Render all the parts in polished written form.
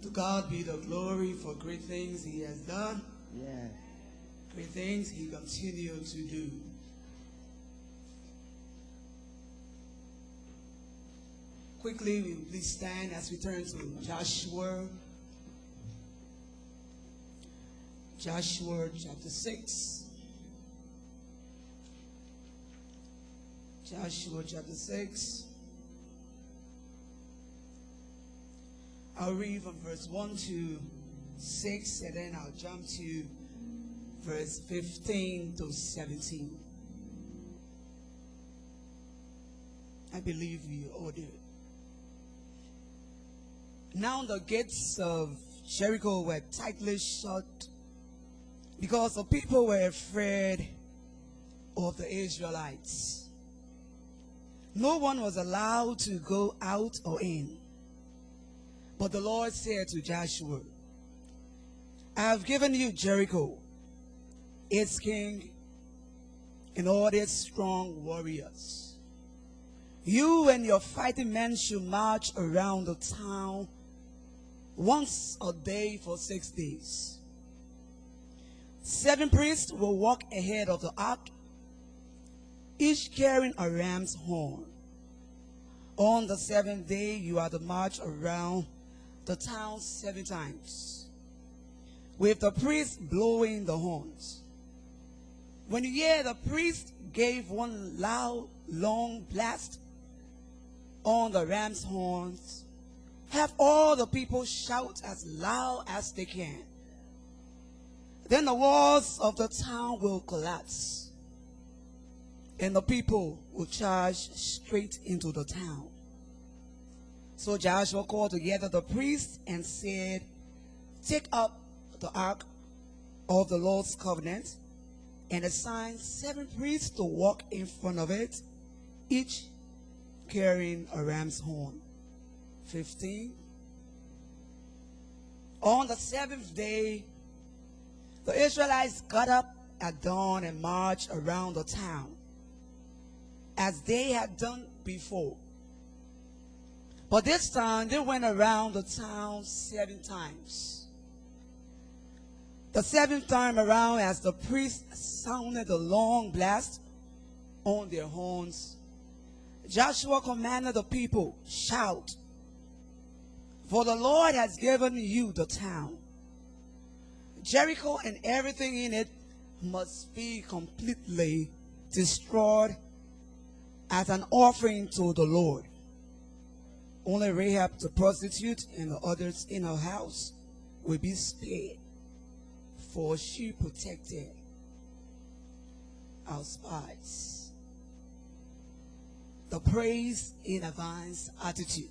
To God be the glory for great things he has done. Yes. Great things he continues to do. Quickly, will you please stand as we turn to Joshua. Joshua chapter 6. Joshua chapter 6. I'll read from verse 1 to 6, and then I'll jump to verse 15 to 17. I believe we all do. Now the gates of Jericho were tightly shut because the people were afraid of the Israelites. No one was allowed to go out or in. But the Lord said to Joshua, I have given you Jericho, its king, and all its strong warriors. You and your fighting men should march around the town once a day for 6 days. 7 priests will walk ahead of the ark, each carrying a ram's horn. On the 7th day, you are to march around the town 7 times, with the priest blowing the horns. When you hear the priest gave one loud, long blast on the ram's horns, have all the people shout as loud as they can. Then the walls of the town will collapse, and the people will charge straight into the town. So Joshua called together the priests and said, take up the ark of the Lord's covenant and assign 7 priests to walk in front of it, each carrying a ram's horn. 15. On the 7th day, the Israelites got up at dawn and marched around the town, as they had done before. But this time, they went around the town 7 times. The 7th time around, as the priest sounded a long blast on their horns, Joshua commanded the people, shout, for the Lord has given you the town. Jericho and everything in it must be completely destroyed as an offering to the Lord. Only Rahab the prostitute and the others in her house will be spared, for she protected our spies. The praise in advance attitude.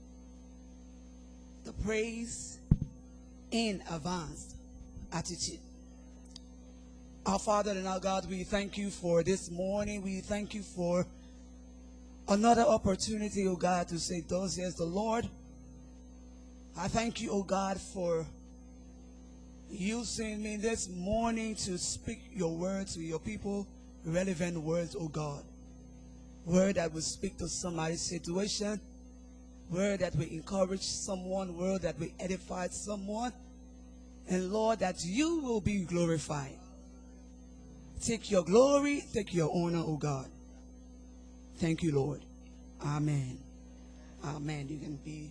The praise in advance attitude. Our Father and our God, we thank you for this morning. We thank you for another opportunity, oh God, to say, thus says the Lord. I thank you, oh God, for using me this morning to speak your word to your people, relevant words, oh God. Word that will speak to somebody's situation, word that will encourage someone, word that will edify someone, and Lord, that you will be glorified. Take your glory, take your honor, oh God. Thank you, Lord. Amen. Amen. You can be.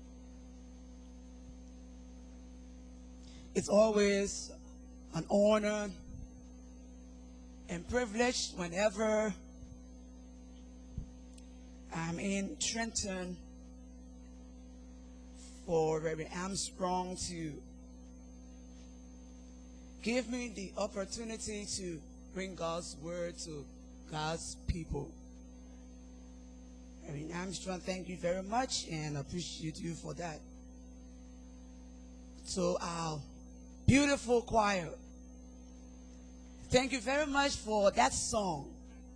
It's always an honor and privilege whenever I'm in Trenton for Reverend Armstrong to give me the opportunity to bring God's word to God's people. Reverend Armstrong, thank you very much and appreciate you for that. So our beautiful choir, thank you very much for that song,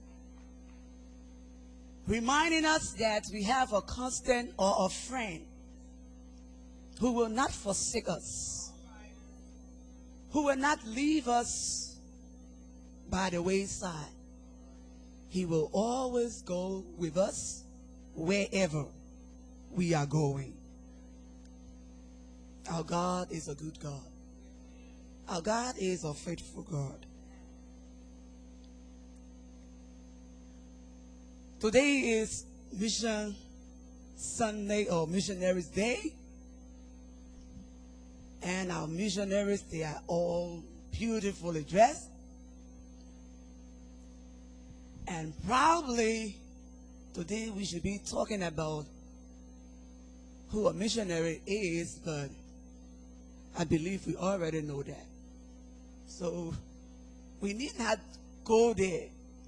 reminding us that we have a constant or a friend who will not forsake us, who will not leave us by the wayside. He will always go with us wherever we are going. Our God is a good God. Our God is a faithful God. Today is Mission Sunday or Missionaries Day. And our missionaries, they are all beautifully dressed. And probably today we should be talking about who a missionary is, but I believe we already know that. So we need not go there.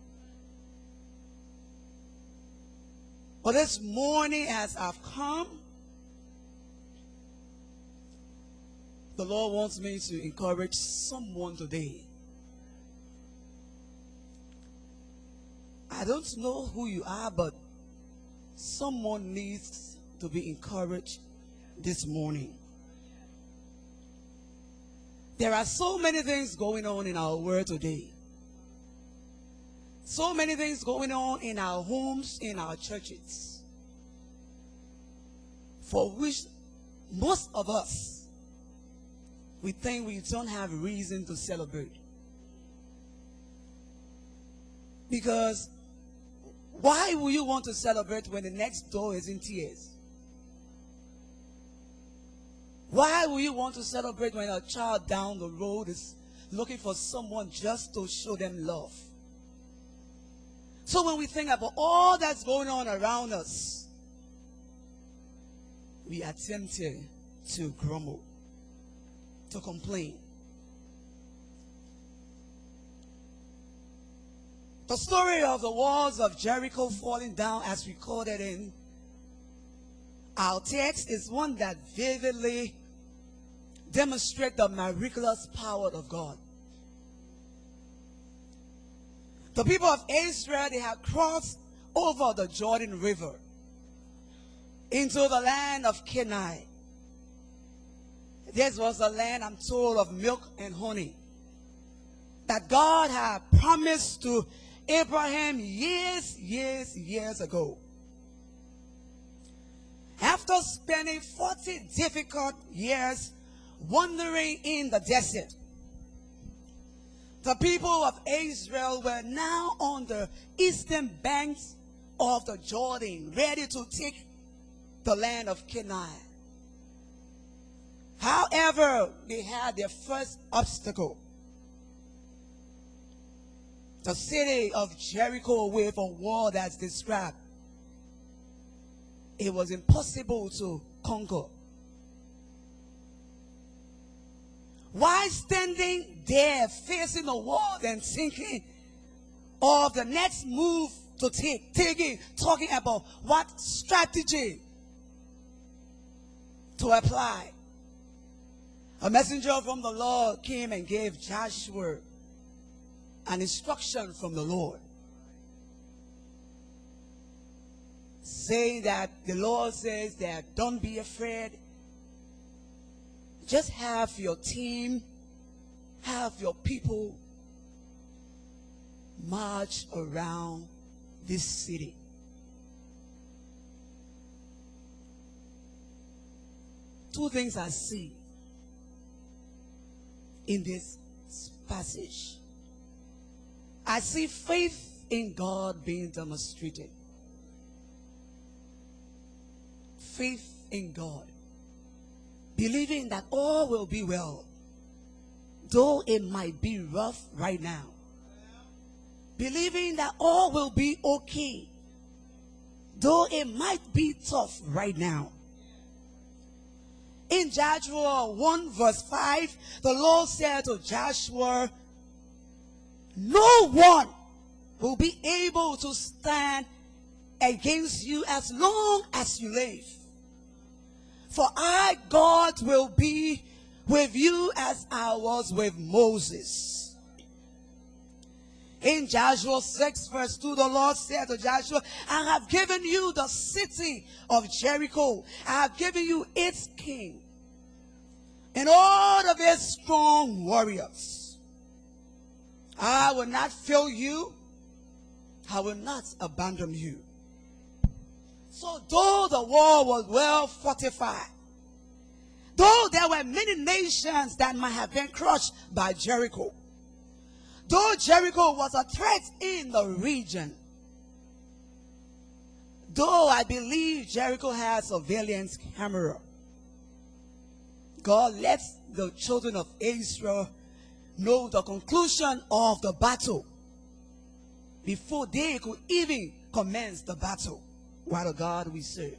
But this morning as I've come, the Lord wants me to encourage someone today. I don't know who you are, but someone needs to be encouraged this morning. There are so many things going on in our world today. So many things going on in our homes, in our churches, for which most of us, we think we don't have reason to celebrate. Because why would you want to celebrate when the next door is in tears? Why would you want to celebrate when a child down the road is looking for someone just to show them love? So when we think about all that's going on around us, we are tempted to grumble, to complain. The story of the walls of Jericho falling down as recorded in our text is one that vividly demonstrates the miraculous power of God. The people of Israel, they had crossed over the Jordan River into the land of Canaan. This was a land, I'm told, of milk and honey that God had promised to Abraham years ago. After spending 40 difficult years wandering in the desert, the people of Israel were now on the eastern banks of the Jordan, ready to take the land of Canaan. However, they had their first obstacle. The city of Jericho, with a wall that's described, it was impossible to conquer. While standing there facing the wall and thinking of the next move to talking about what strategy to apply, a messenger from the Lord came and gave Joshua an instruction from the Lord, saying that the Lord says that don't be afraid. Just have your team, have your people march around this city. Two things I see in this passage. I see faith in God being demonstrated. Faith in God. Believing that all will be well, though it might be rough right now. Believing that all will be okay, though it might be tough right now. In Joshua 1 verse 5, the Lord said to Joshua, no one will be able to stand against you as long as you live. For I, God, will be with you as I was with Moses. In Joshua 6 verse 2, the Lord said to Joshua, I have given you the city of Jericho. I have given you its king and all of its strong warriors. I will not fail you. I will not abandon you. So though the wall was well fortified, Though there were many nations that might have been crushed by Jericho, though Jericho was a threat in the region, though I believe Jericho has surveillance camera, God lets the children of Israel know the conclusion of the battle before they could even commence the battle. What a God we serve.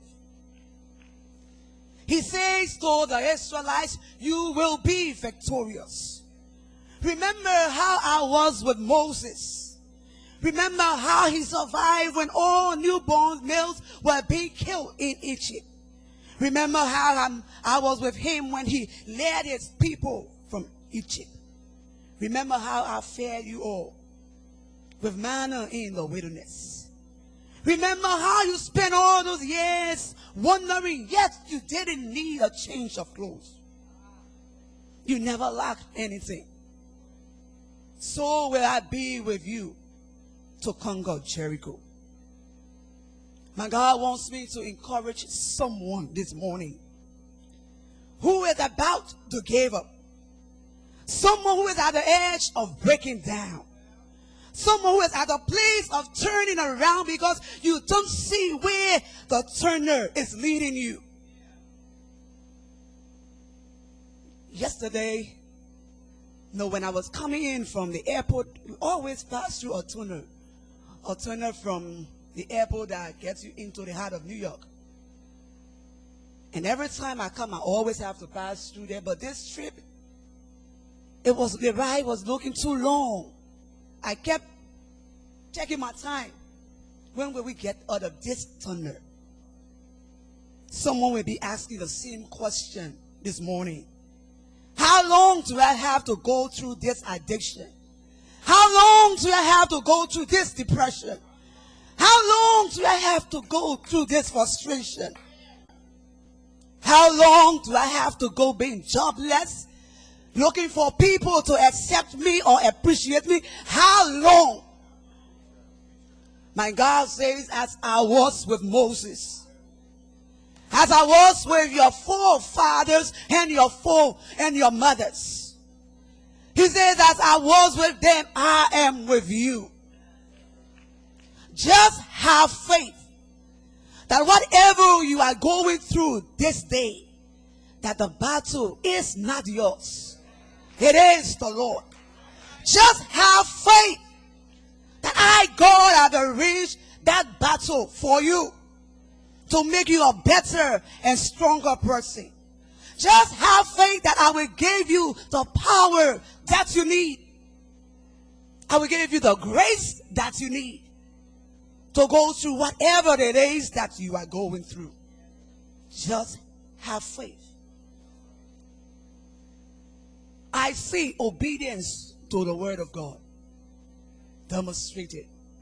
He says to the Israelites, you will be victorious. Remember how I was with Moses. Remember how he survived when all newborn males were being killed in Egypt. Remember how I was with him when he led his people from Egypt. Remember how I fed you all with manna in the wilderness. Remember how you spent all those years wondering, yet you didn't need a change of clothes. You never lacked anything. So will I be with you to conquer Jericho. My God wants me to encourage someone this morning who is about to give up. Someone who is at the edge of breaking down. Someone who is at a place of turning around because you don't see where the turner is leading you. Yesterday, when I was coming in from the airport, we always pass through a tunnel from the airport that gets you into the heart of New York. And every time I come, I always have to pass through there. But this trip, the ride was looking too long. I kept checking my time. When will we get out of this tunnel? Someone will be asking the same question this morning. How long do I have to go through this addiction? How long do I have to go through this depression? How long do I have to go through this frustration? How long do I have to go being jobless, looking for people to accept me or appreciate me? How long? My God says, as I was with Moses, as I was with your forefathers and your mothers. He says, as I was with them, I am with you. Just have faith that whatever you are going through this day, that the battle is not yours. It is the Lord. Just have faith that I, God, have arranged that battle for you to make you a better and stronger person. Just have faith that I will give you the power that you need. I will give you the grace that you need to go through whatever it is that you are going through. Just have faith. I see obedience to the word of God demonstrated.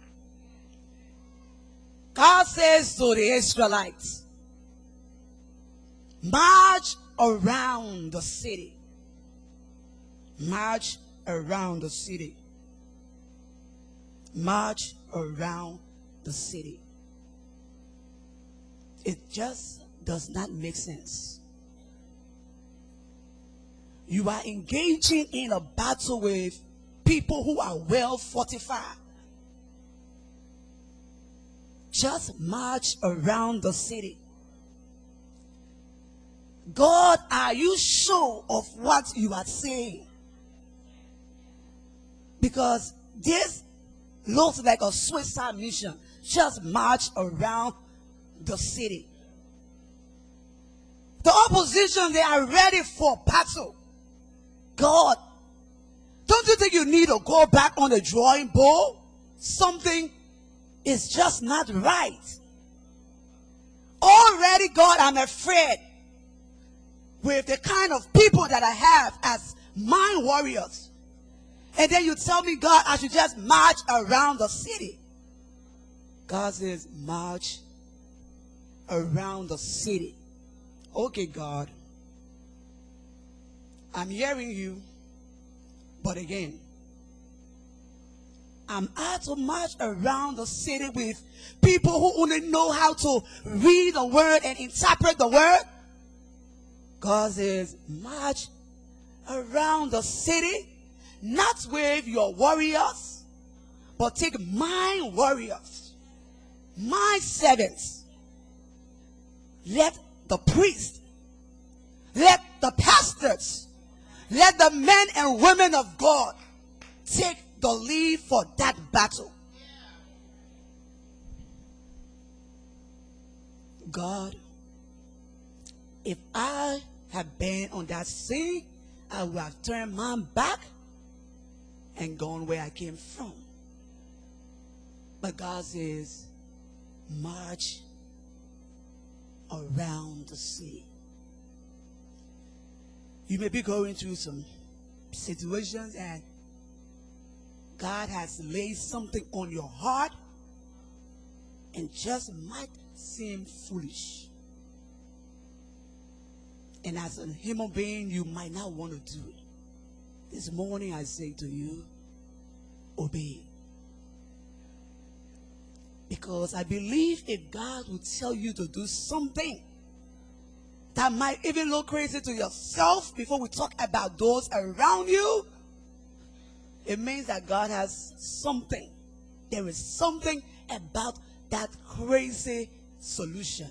God says to the Israelites, march around the city. March around the city. March around the city. It just does not make sense. You are engaging in a battle with people who are well fortified. Just march around the city. God, are you sure of what you are saying? Because this looks like a suicide mission. Just march around the city. The opposition, they are ready for battle. God, don't you think you need to go back on the drawing board? Something is just not right. Already, God, I'm afraid with the kind of people that I have as mind warriors. And then you tell me, God, I should just march around the city. God says, march around the city. Okay, God, I'm hearing you, but again, I'm out to march around the city with people who only know how to read the word and interpret the word. God says, march around the city, not with your warriors, but take my warriors, my servants. Let the priests, let the pastors, let the men and women of God take the lead for that battle. God, if I had been on that scene, I would have turned my back and gone where I came from. But God says, march around the sea. You may be going through some situations and God has laid something on your heart and just might seem foolish. And as a human being, you might not want to do it. This morning I say to you, obey. Because I believe if God will tell you to do something that might even look crazy to yourself, before we talk about those around you, it means that God has something. There is something about that crazy solution.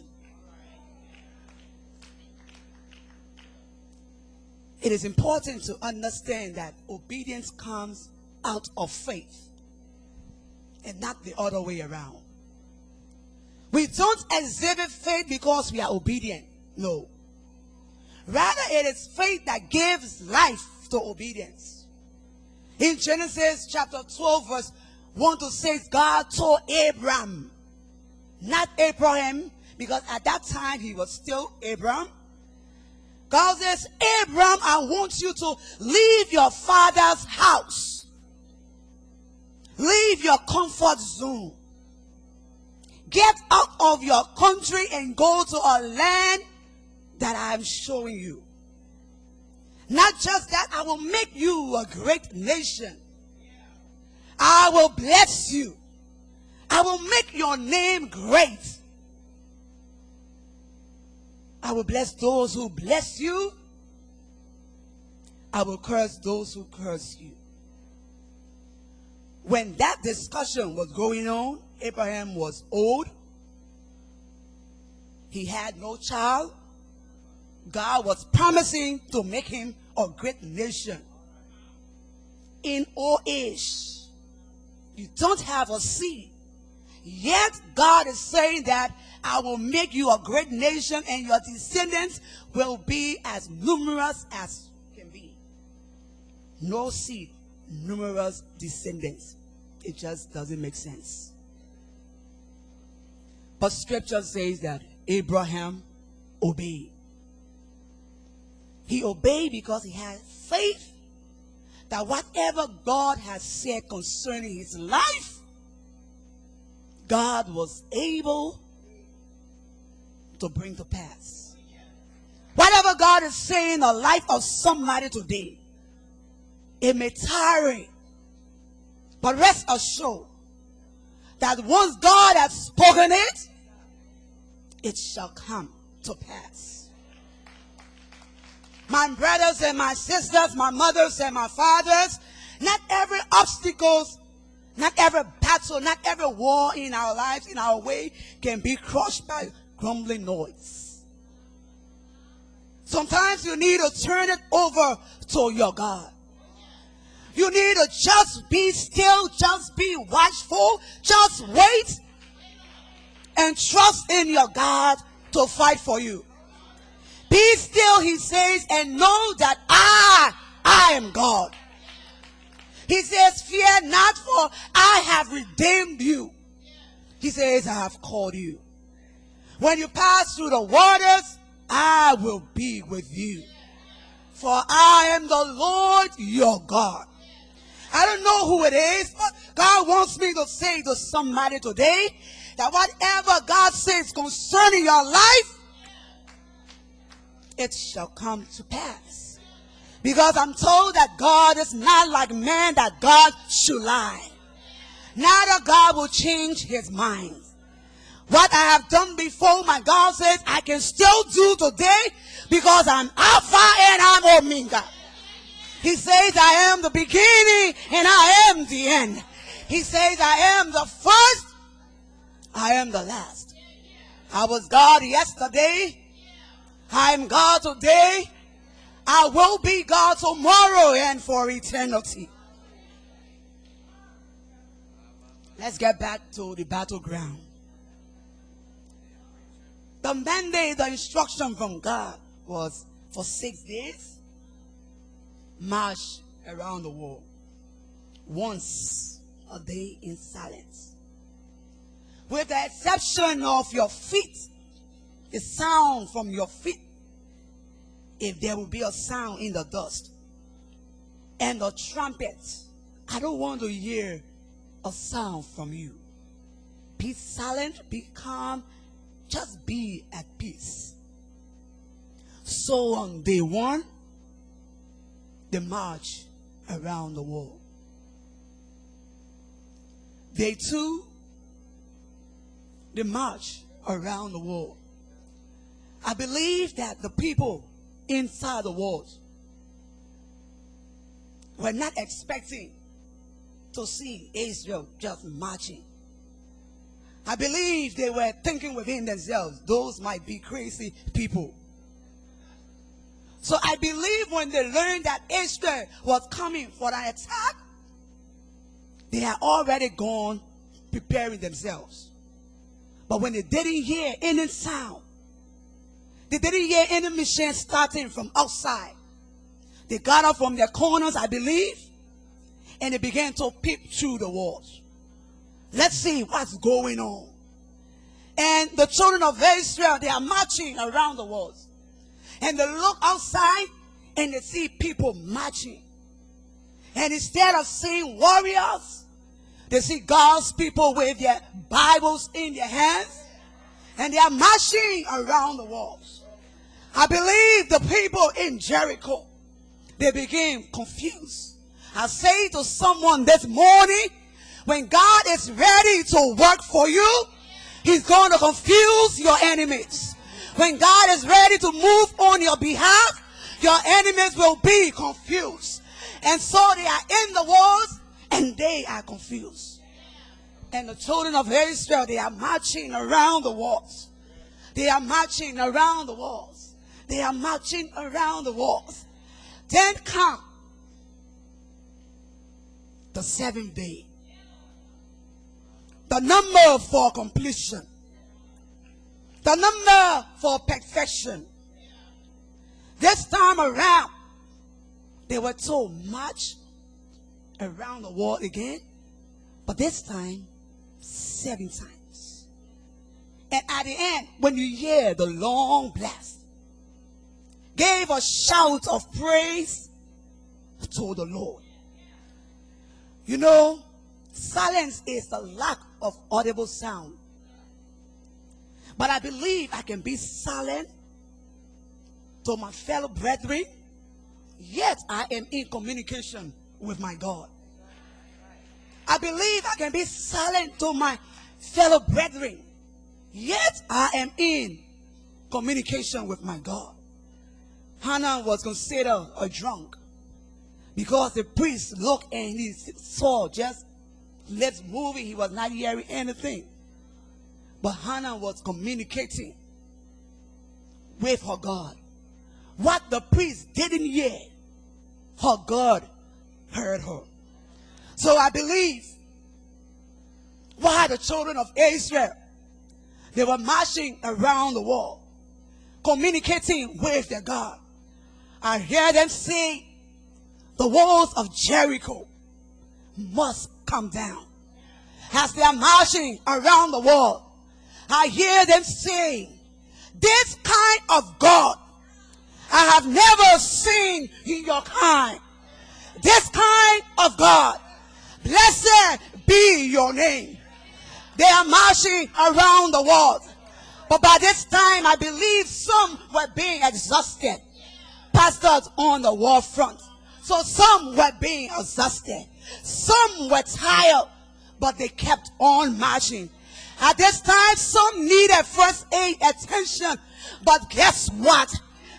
It is important to understand that obedience comes out of faith and not the other way around. We don't exhibit faith because we are obedient. No. Rather, it is faith that gives life to obedience. In Genesis chapter 12 verse 1 to 6, God told Abraham, not Abraham, because at that time he was still Abraham. God says, Abraham, I want you to leave your father's house. Leave your comfort zone. Get out of your country and go to a land that I am showing you. Not just that, I will make you a great nation. I will bless you. I will make your name great. I will bless those who bless you. I will curse those who curse you. When that discussion was going on, Abraham was old. He had no child. God was promising to make him a great nation. In old age, you don't have a seed. Yet God is saying that I will make you a great nation and your descendants will be as numerous as can be. No seed, numerous descendants. It just doesn't make sense. But scripture says that Abraham obeyed. He obeyed because he had faith that whatever God has said concerning his life, God was able to bring to pass. Whatever God is saying in the life of somebody today, it may tarry, but rest assured that once God has spoken it, it shall come to pass. My brothers and my sisters, my mothers and my fathers, not every obstacle, not every battle, not every war in our lives, in our way, can be crushed by grumbling noise. Sometimes you need to turn it over to your God. You need to just be still, just be watchful, just wait and trust in your God to fight for you. Be still, he says, and know that I am God. He says, fear not, for I have redeemed you. He says, I have called you. When you pass through the waters, I will be with you. For I am the Lord your God. I don't know who it is, but God wants me to say to somebody today that whatever God says concerning your life, it shall come to pass. Because I'm told that God is not like man, that God should lie. Neither God will change his mind. What I have done before, my God says, I can still do today. Because I'm Alpha and I'm Omega. He says, I am the beginning and I am the end. He says, I am the first, I am the last. I was God yesterday. I am God today. I will be God tomorrow and for eternity. Let's get back to the battleground. The mandate, the instruction from God was for 6 days, march around the world. Once a day in silence. With the exception of your feet, the sound from your feet, if there will be a sound in the dust, and the trumpet, I don't want to hear a sound from you. Be silent, be calm, just be at peace. So on day 1, they march around the world. Day 2, they march around the world. I believe that the people inside the walls were not expecting to see Israel just marching. I believe they were thinking within themselves, those might be crazy people. So I believe when they learned that Israel was coming for an attack, they had already gone preparing themselves. But when they didn't hear any sound, they didn't hear any mission starting from outside, they got up from their corners, I believe, and they began to peep through the walls. Let's see what's going on. And the children of Israel, they are marching around the walls. And they look outside and they see people marching. And instead of seeing warriors, they see God's people with their Bibles in their hands. And they are marching around the walls. I believe the people in Jericho, they became confused. I say to someone this morning, when God is ready to work for you, He's going to confuse your enemies. When God is ready to move on your behalf, your enemies will be confused. And so they are in the walls and they are confused. And the children of Israel, they are marching around the walls. They are marching around the walls. They are marching around the walls. Then come the 7th day. The number for completion. The number for perfection. This time around, they were told march around the world again, but this time 7 times. And at the end, when you hear the long blast, gave a shout of praise to the Lord. You know, silence is the lack of audible sound. But I believe I can be silent to my fellow brethren, yet I am in communication with my God. I believe I can be silent to my fellow brethren, yet I am in communication with my God. Hannah was considered a drunk because the priest looked and he saw just lips moving. He was not hearing anything. But Hannah was communicating with her God. What the priest didn't hear, her God heard her. So I believe why the children of Israel, they were marching around the world, communicating with their God. I hear them say, the walls of Jericho must come down. As they are marching around the world, I hear them saying, this kind of God I have never seen in your kind. This kind of God, blessed be your name. They are marching around the world. But by this time, I believe some were being exhausted. Pastors on the war front. So some were being exhausted. Some were tired, but they kept on marching. At this time, some needed first aid attention. But guess what?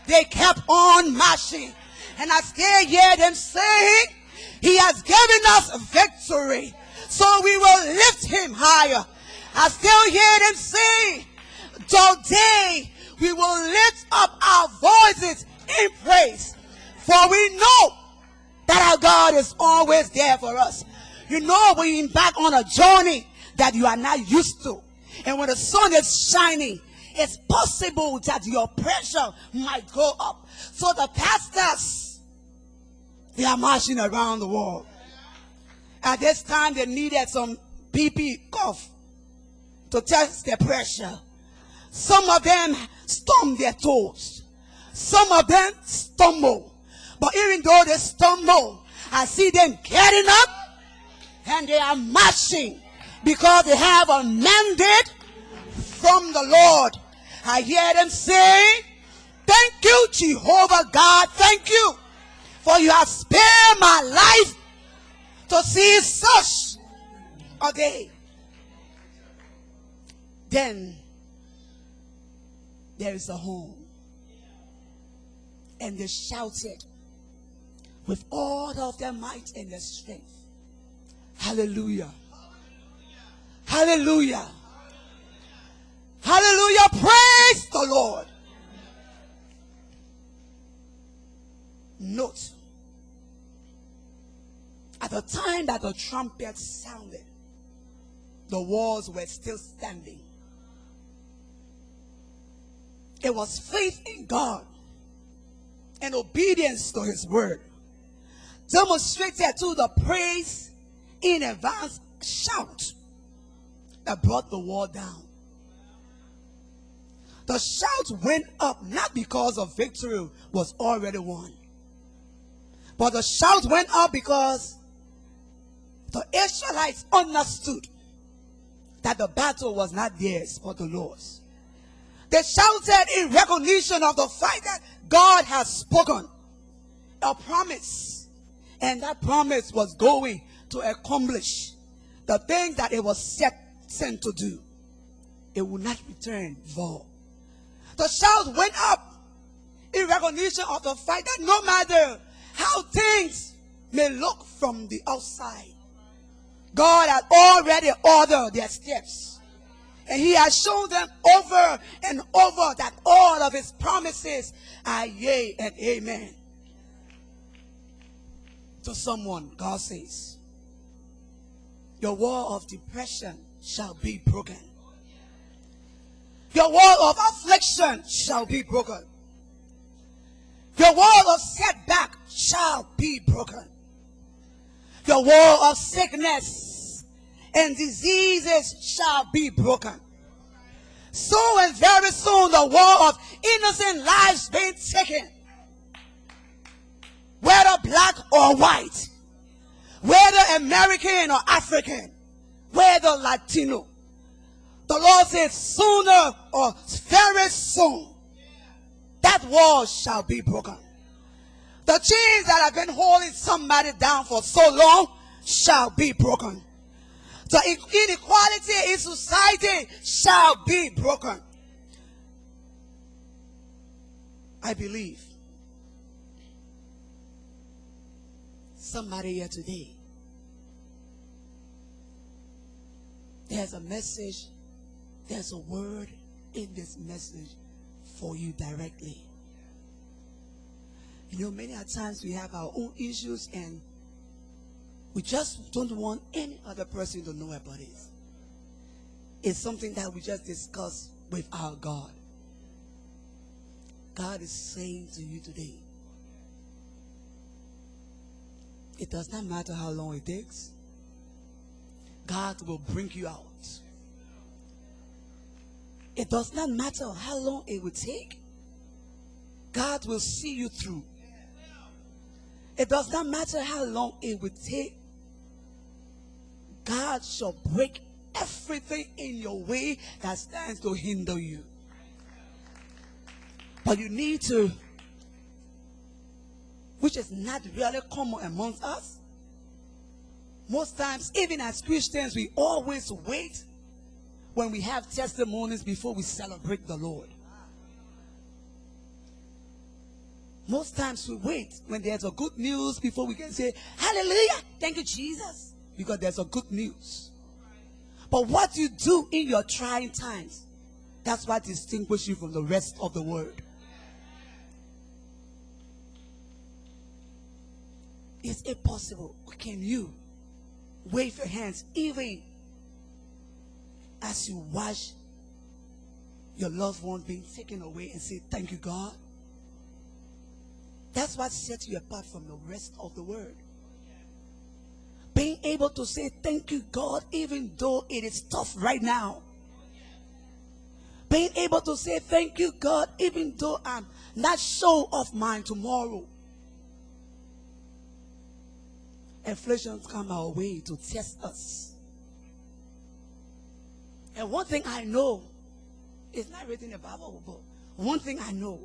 they kept on marching. And I still hear them saying, he has given us victory, so we will lift him higher. I still hear them saying, today we will lift up our voices in praise, for we know that our God is always there for us. You know, when you embark on a journey that you are not used to, and when the sun is shining, it's possible that your pressure might go up. So the pastors, they are marching around the world. At this time, they needed some PP cough to test their pressure. Some of them stump their toes. Some of them stumble. But even though they stumble, I see them getting up and they are marching because they have a mandate from the Lord. I hear them say, thank you, Jehovah God. Thank you, for you have spared my life to see such a day. Then there is a home. And they shouted with all of their might and their strength, hallelujah, hallelujah, hallelujah, praise the Lord. Note, at the time that the trumpet sounded, the walls were still standing. It was faith in God and obedience to his word, demonstrated to the praise in advance shout that brought the wall down. The shout went up not because of victory was already won, but the shout went up because the Israelites understood that the battle was not theirs but the Lord's. They shouted in recognition of the fact that God has spoken a promise, and that promise was going to accomplish the things that it was sent to do. It will not return void. The shout went up in recognition of the fact that no matter how things may look from the outside, God has already ordered their steps. And he has shown them over and over that all of his promises are yea and amen. To someone, God says, your wall of depression shall be broken. Your wall of affliction shall be broken. Your wall of setback shall be broken. Your wall of sickness and diseases shall be broken. Soon and very soon the wall of innocent lives being taken, whether black or white, whether American or African, whether Latino. The Lord says sooner or very soon that wall shall be broken. The chains that have been holding somebody down for so long shall be broken. The inequality in society shall be broken. I believe somebody here today, there's a message, there's a word in this message for you directly. You know, many a times we have our own issues and we just don't want any other person to know about it. It's something that we just discuss with our God. God is saying to you today, it does not matter how long it takes. God will bring you out. It does not matter how long it will take. God will see you through. It does not matter how long it will take. God shall break everything in your way that stands to hinder you. But you need to, which is not really common amongst us. Most times, even as Christians, we always wait when we have testimonies before we celebrate the Lord. Most times we wait when there's a good news before we can say, hallelujah, thank you, Jesus. Because there's a good news. But what you do in your trying times, that's what distinguishes you from the rest of the world. Is it possible? Can you wave your hands even as you watch your loved one being taken away and say, thank you, God? That's what sets you apart from the rest of the world. Being able to say, thank you, God, even though it is tough right now. Being able to say, thank you, God, even though I'm not sure of mine tomorrow. Afflictions come our way to test us. And one thing I know, it's not written in the Bible, but one thing I know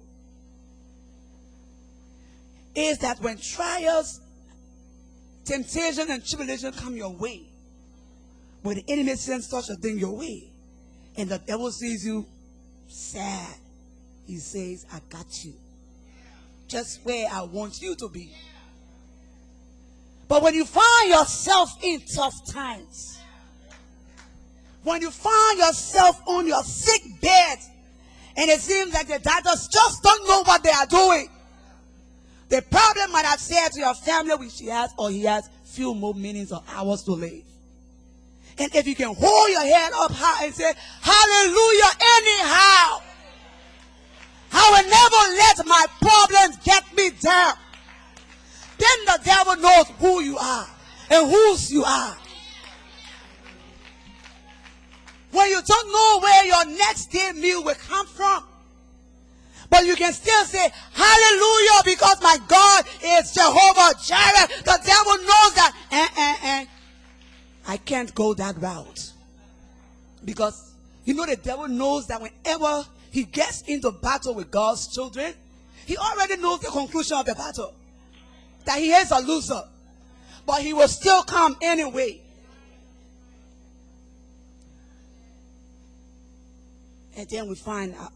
is that when trials, temptation, and tribulation come your way, when the enemy sends such a thing your way, and the devil sees you sad, he says, I got you. Just where I want you to be. But when you find yourself in tough times, when you find yourself on your sick bed, and it seems like the doctors just don't know what they are doing, the problem might have said to your family, which she has or he has few more minutes or hours to live. And if you can hold your head up high and say, hallelujah, anyhow, I will never let my problems get me down. Then the devil knows who you are and whose you are. When you don't know where your next day meal will come from, but you can still say, hallelujah, because my God is Jehovah Jireh. The devil knows that, I can't go that route. Because, you know, the devil knows that whenever he gets into battle with God's children, he already knows the conclusion of the battle. That he is a loser. But he will still come anyway. And then we find out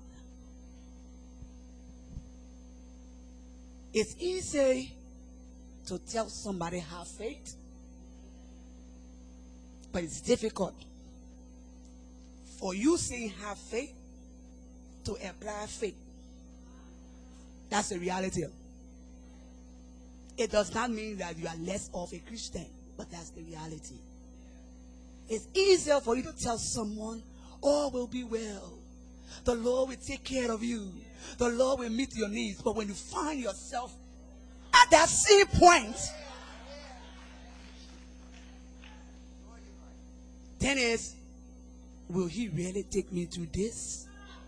it's easy to tell somebody have faith, but it's difficult for you saying have faith to apply faith. That's the reality. It does not mean that you are less of a Christian, but that's the reality. It's easier for you to tell someone, all will be well. The Lord will take care of you. The Lord will meet your needs. But when you find yourself at that same point, then is, will he really take me through this?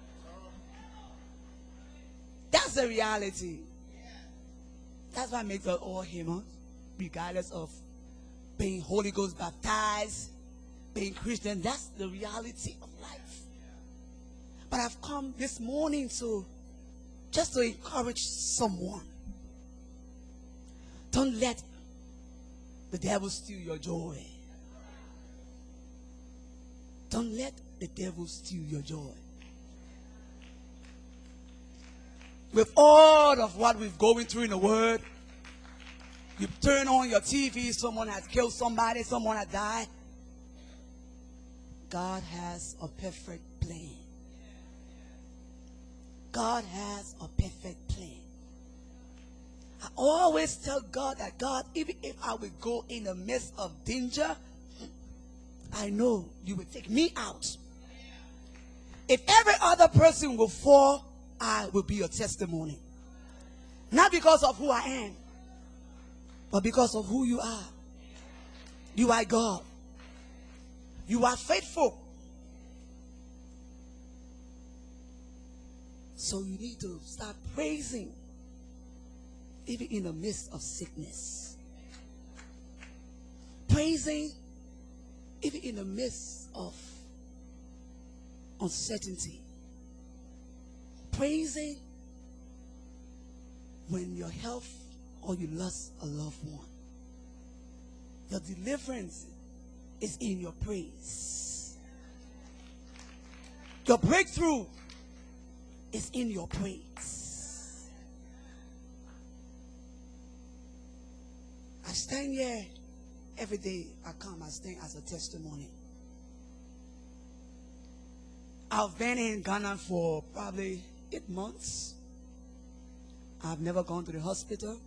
That's the reality. That's what makes us all humans, regardless of being Holy Ghost baptized, being Christian. That's the reality of life. But I've come this morning just to encourage someone. Don't let the devil steal your joy. Don't let the devil steal your joy. With all of what we're going through in the world, you turn on your TV, someone has killed somebody, someone has died. God has a perfect plan. God has a perfect plan. I always tell God that, God, even if I will go in the midst of danger, I know you will take me out. If every other person will fall, I will be a testimony. Not because of who I am, but because of who you are. You are God. You are faithful. So you need to start praising even in the midst of sickness. Praising even in the midst of uncertainty. Praising when your health or you lost a loved one. Your deliverance is in your praise. Your breakthrough is in your praise. stand here every day. I come, I stand as a testimony. I've been in Ghana for probably 8 months. I've never gone to the hospital.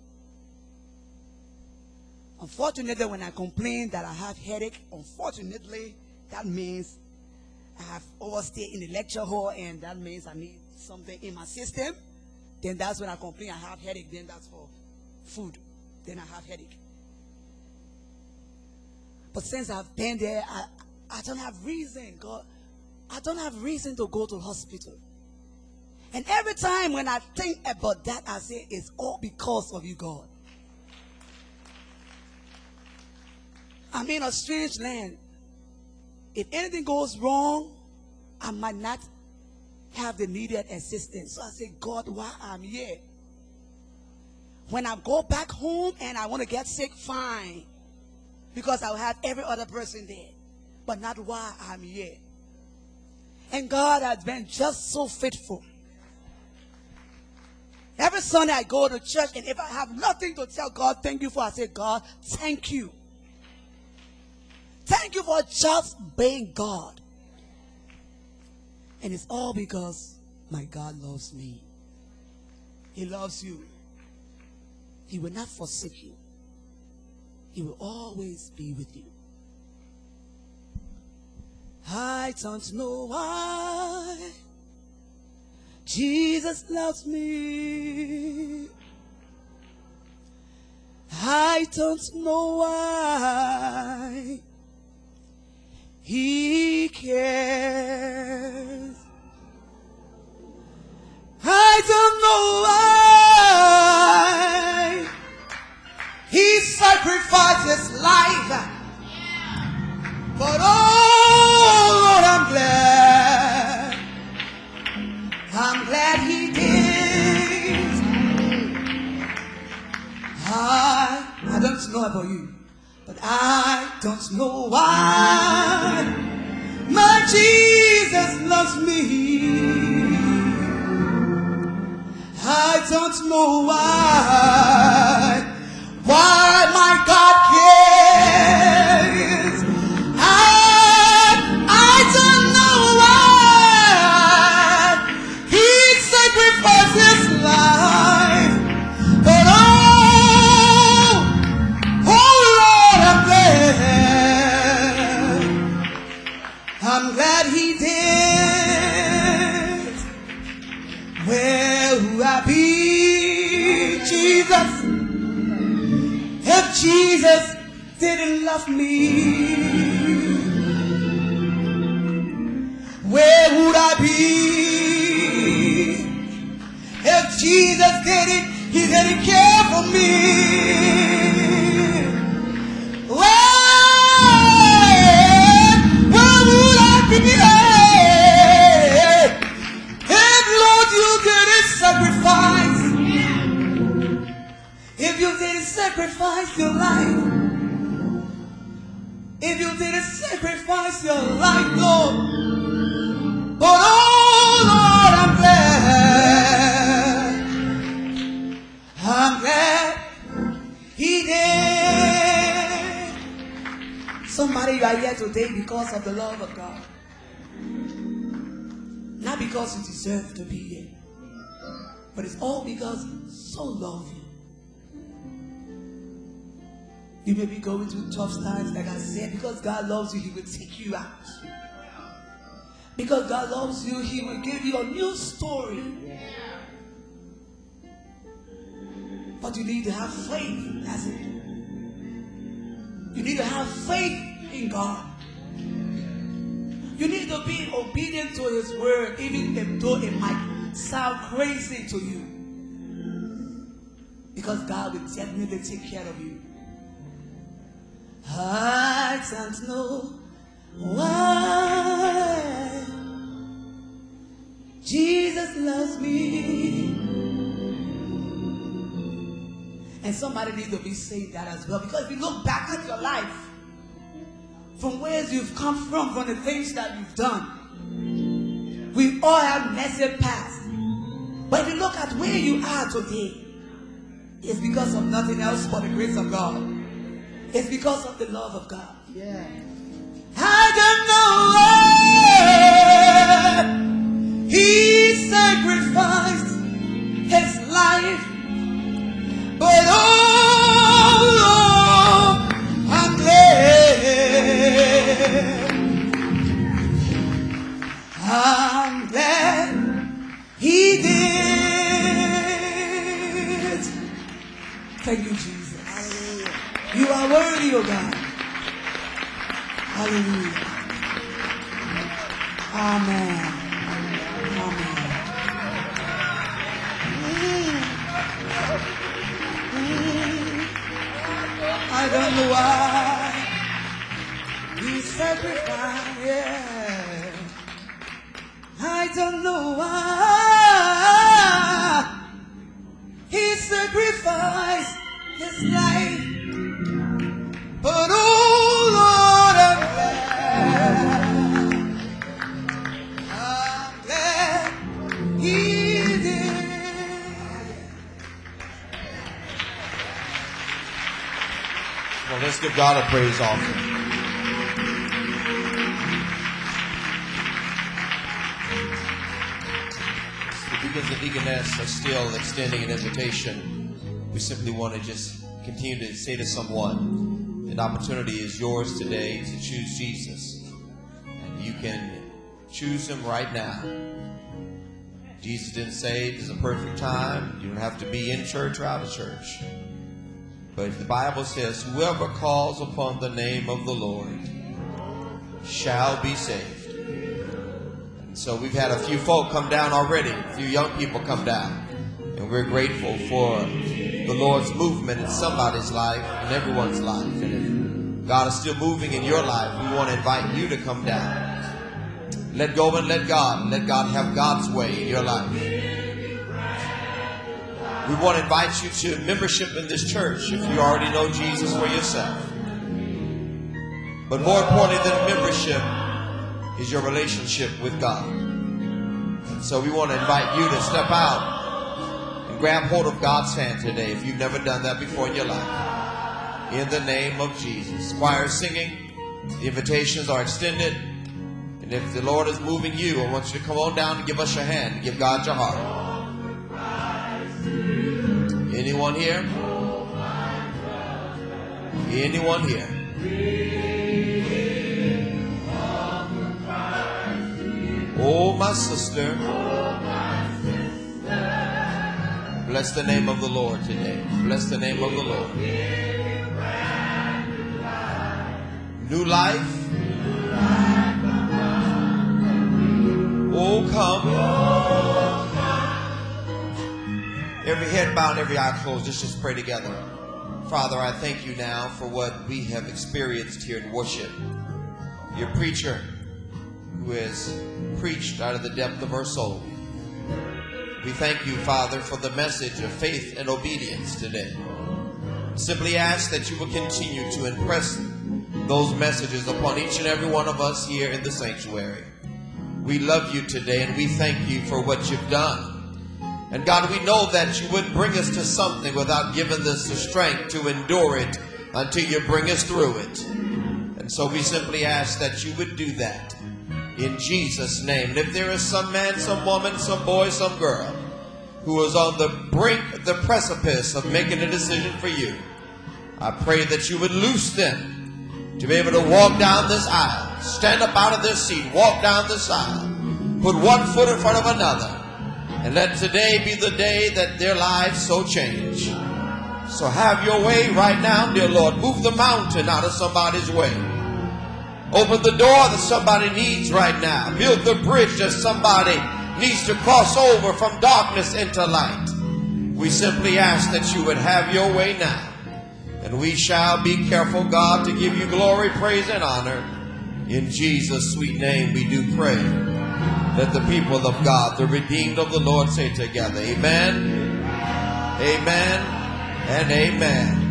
Unfortunately, when I complain that I have headache, unfortunately, that means I have overstayed in the lecture hall, and that means I need something in my system. Then that's when I complain I have headache. Then that's for food. Then I have headache. But since I've been there, I don't have reason, God. I don't have reason to go to the hospital. And every time when I think about that, I say, it's all because of you, God. I'm in a strange land. If anything goes wrong, I might not have the needed assistance. So I say, God, why I'm here? When I go back home and I want to get sick, fine. Because I'll have every other person there. But not why I'm here. And God has been just so faithful. Every Sunday I go to church, and if I have nothing to tell God thank you for, I say, God, thank you. Thank you for just being God. And it's all because my God loves me. He loves you. He will not forsake you. He will always be with you. I don't know why Jesus loves me. I don't know why He cares. I don't know why He sacrificed His life. But oh Lord, I'm glad He did. I don't know about you, but I don't know why my Jesus loves me. I don't know why my God cares. I don't know why He sacrificed His life. But oh Lord, I'm glad He did. Where would I be, Jesus, if Jesus didn't love me? Where would I be if Jesus He didn't care for me? Where would I be if Lord you didn't sacrifice? If you didn't sacrifice your life, if you didn't sacrifice your life, Lord. But oh Lord, I'm glad He did. Somebody, you are here today because of the love of God. Not because you deserve to be here, but it's all because He so loves you. You may be going through tough times, like I said. Because God loves you, He will take you out. Because God loves you, He will give you a new story. But you need to have faith. That's it. You need to have faith in God. You need to be obedient to His word, even though it might sound crazy to you. Because God will definitely take care of you. I don't know why Jesus loves me. And somebody needs to be saying that as well. Because if you look back at your life, from where you've come from the things that you've done, we all have messy past. But if you look at where you are today, It's because of nothing else but the grace of God. It's because of the love of God. Yeah. I don't know why he sacrificed his life, but oh Lord, I'm glad he did. Thank you, Jesus. Hallelujah. You are worthy, oh God. Hallelujah. Amen. Amen. I don't know why he sacrificed. Yeah. I don't know why he sacrificed his life, but oh Lord, I'm glad he did. Well, let's give God a praise offering. The deacons and deaconess are still extending an invitation. We simply want to just continue to say to someone, an opportunity is yours today to choose Jesus. And you can choose him right now. Jesus didn't say it is a perfect time. You don't have to be in church or out of church. But the Bible says, whoever calls upon the name of the Lord shall be saved. And so we've had a few folk come down already, a few young people come down. And we're grateful for the Lord's movement in somebody's life, in everyone's life. And if God is still moving in your life, we want to invite you to come down. Let go and let God. And let God have God's way in your life. We want to invite you to membership in this church if you already know Jesus for yourself. But more importantly than membership is your relationship with God. And so we want to invite you to step out and grab hold of God's hand today if you've never done that before in your life. In the name of Jesus. Choir singing. The invitations are extended. And if the Lord is moving you, I want you to come on down and give us your hand and give God your heart. Anyone here? Anyone here? Oh, my sister. Bless the name of the Lord today. Bless the name of the Lord. New life. Oh, come. Every head bowed, every eye closed. Let's just pray together. Father, I thank you now for what we have experienced here in worship. Your preacher who has preached out of the depth of our soul. We thank you, Father, for the message of faith and obedience today. Simply ask that you will continue to impress those messages upon each and every one of us here in the sanctuary. We love you today and we thank you for what you've done. And God, we know that you wouldn't bring us to something without giving us the strength to endure it until you bring us through it. And so we simply ask that you would do that in Jesus' name. And if there is some man, some woman, some boy, some girl who is on the brink, the precipice of making a decision for you, I pray that you would loose them to be able to walk down this aisle, stand up out of their seat, walk down this aisle, put one foot in front of another, and let today be the day that their lives so change. So have your way right now, dear Lord. Move the mountain out of somebody's way. Open the door that somebody needs right now. Build the bridge that somebody needs to cross over from darkness into light. We simply ask that you would have your way now. And we shall be careful, God, to give you glory, praise, and honor. In Jesus' sweet name we do pray. Let the people of God, the redeemed of the Lord, say together, amen, amen, and amen.